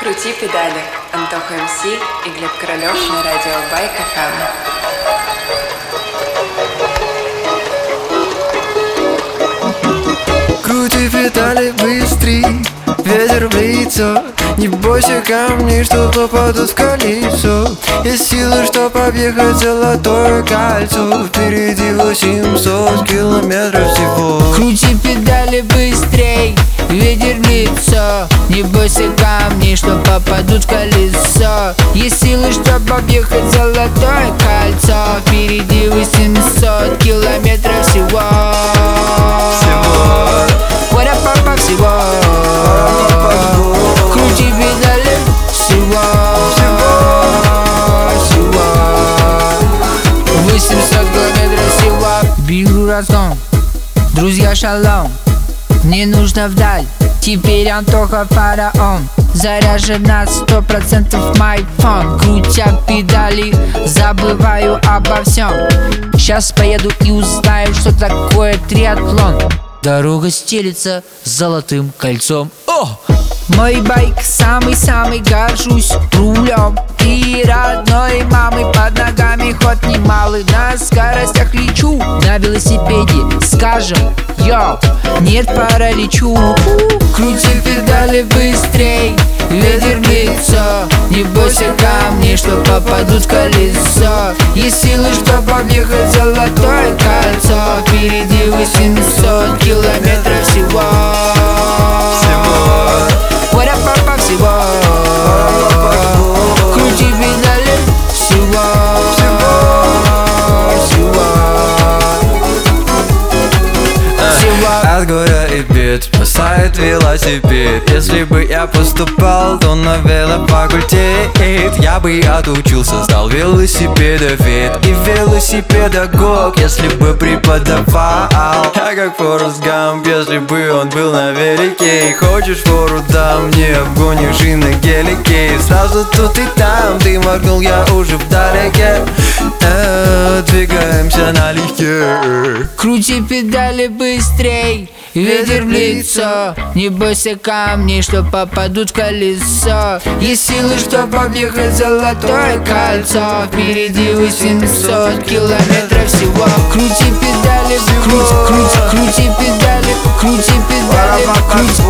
Крути педали. Антоха МС и Глеб Королёв на радио Байк FM. Крути педали быстрей, ветер в лицо. Не бойся камней, что попадут в колесо. Есть силы, чтоб объехать золотое кольцо. Впереди 800 километров всего. Крути педали быстрей, ветер в лицо. Не бойся камней, что попадут в колесо. Есть силы, чтоб объехать золотое кольцо. Впереди 800 километров всего. What up, папа, всего. Крути педали всего. 800 километров всего. Беру разгон, друзья, шалом. Не нужно вдаль, теперь Антоха фараон. Заряжен на 100% мой фон. Крутя педали, забываю обо всем. Сейчас поеду и узнаю, что такое триатлон. Дорога стелится золотым кольцом. О! Мой байк самый-самый, горжусь рулем. И родной мамы под ногами ход немалый. На скоростях лечу на велосипеде, скажем, йоу, нет, параличу. Крути педали быстрей, ветер в лицо. Не бойся камней, что попадут в колесо. Есть силы, чтоб объехать золотое кольцо. Впереди 800 километров всего. What up, папа, всего. Крути педали всего. От горя и бед спасает велосипед. Если бы я поступал, то на велофакультет. Я бы отучился, стал велосипедовед и велосипедагог, если бы преподавал. Я как Форест Гамп, если бы он был на велике. Хочешь фору, дам, не обгонишь и на гелике. Сразу тут и там, ты моргнул, я уже вдалеке. Двигаемся налегке. Крути педали быстрей, ветер в лицо. Не бойся камней, что попадут в колесо. Есть силы, чтоб объехать золотое кольцо. Впереди 800 километров всего. Крути педали, крути педали, крути педали, крути